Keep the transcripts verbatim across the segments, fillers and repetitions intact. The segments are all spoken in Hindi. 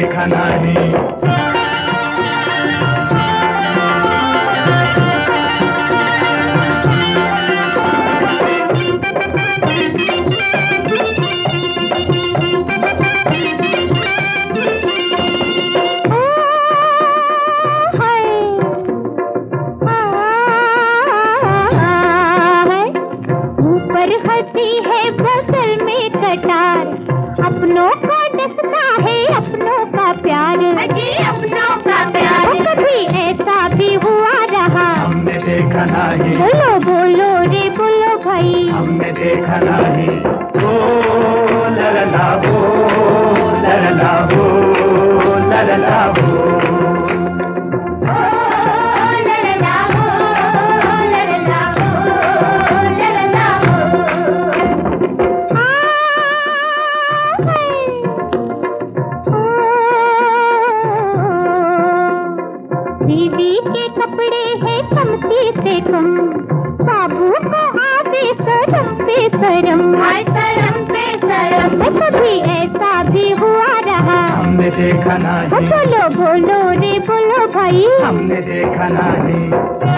देखा नहीं। हंसी है बगल में कटार, अपनों को डसता है अपनों का प्यार, अजी अपनों का प्यार। कभी ऐसा भी हुआ रहा हमने देखा नहीं। बोलो बोलो रे बोलो भाई, हमने देखा नहीं। ओ ललला हो ललला हो ललला हो। बीवी के कपड़े हैं कमती से कम, बाबू को आवे शरम पे शरम, शरम पे शरम। कभी ऐसा भी हुआ रहा हमने देखा नहीं। बोलो बोलो रे बोलो भाई, हमने देखा नहीं।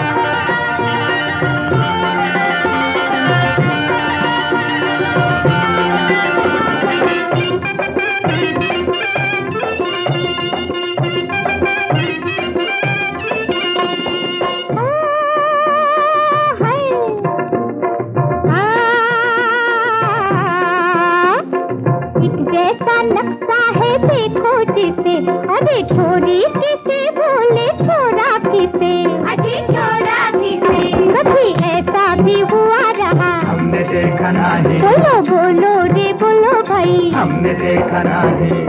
जैसा लगता है देखो जिसे, अरे छोरी किसे बोले छोरा किसे, अरे छोरा किसे। कभी ऐसा भी हुआ रहा हमने देखा नहीं। बोलो बोलो रे बोलो भाई, हमने देखा नहीं।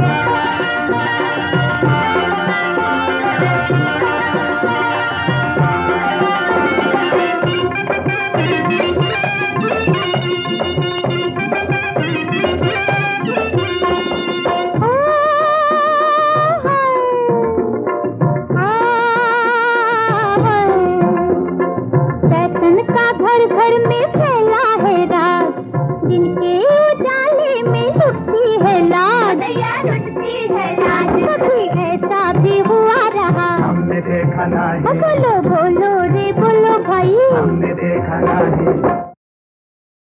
घर घर में फैला है राज, जिनके उजाले में लुटती है लाज, लुटती है लाज। कभी ऐसा भी हुआ रहा हमने देखा नहीं। बोलो बोलो रे बोलो भाई, हमने देखा नहीं।